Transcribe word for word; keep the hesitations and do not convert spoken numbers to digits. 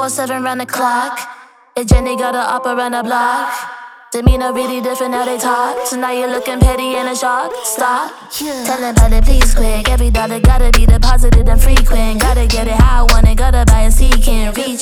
twenty-four seven round the clock. If Jenny got a opera around the block. Demeanor really different, now they talk. So now you're looking petty and a shock. Stop. Yeah. Tell them about it, please quick. Every dollar gotta be deposited and frequent. Gotta get it how I want it, gotta buy a seeking. Reach